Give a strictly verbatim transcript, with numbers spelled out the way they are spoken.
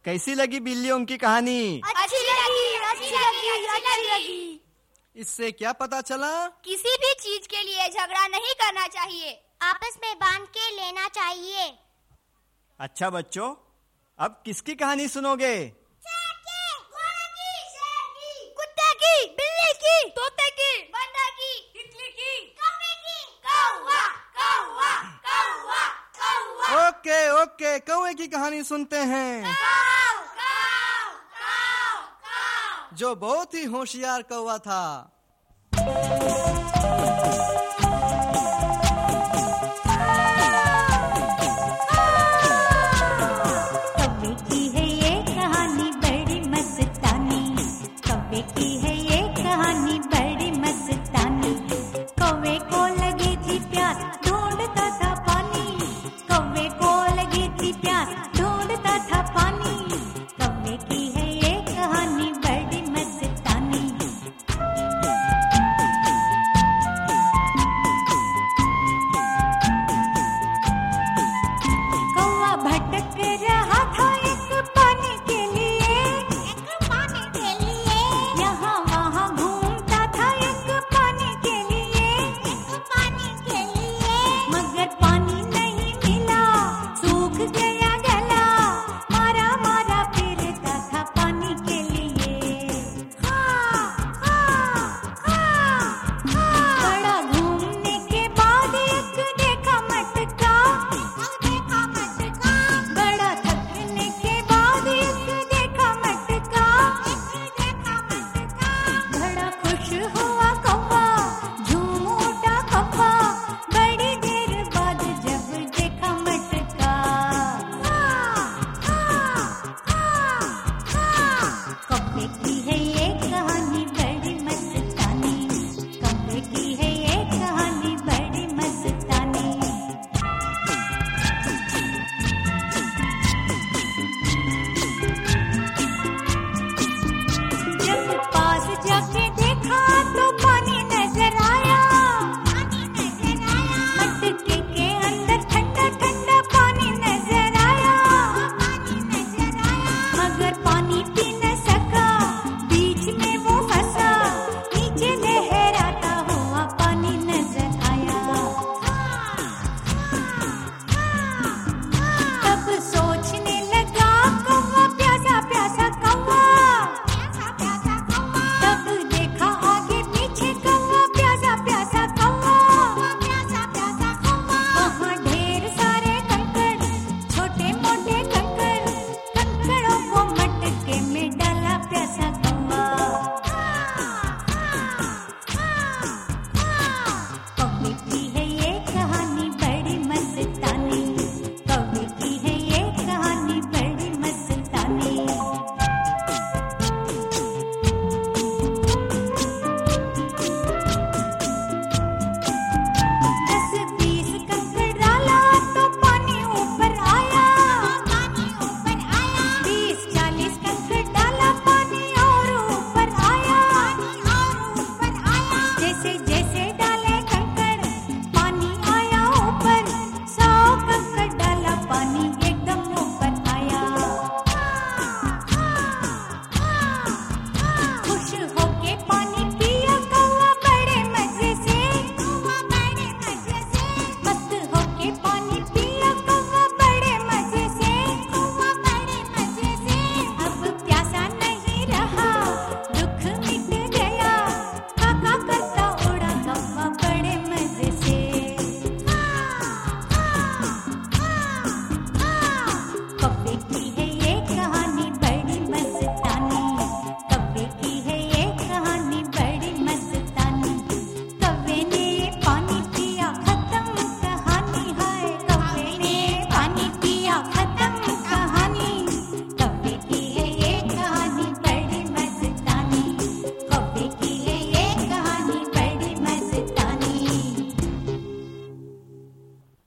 कैसी लगी बिल्लियों की कहानी? अच्छी लगी, अच्छी लगी, अच्छी लगी। इससे क्या पता चला? किसी भी चीज के लिए झगड़ा नहीं करना चाहिए, आपस में बांध के लेना चाहिए। अच्छा बच्चों, अब किसकी कहानी सुनोगे? कुत्ते की, बिल्ली की, तोते की, बंदर की, तितली की, कौवे की, कौवा, कौवा, कौवा, कौवा। ओके ओके, कौवे की कहानी सुनते हैं। काऊ, काऊ, काऊ, काऊ। जो बहुत ही होशियार कौवा था।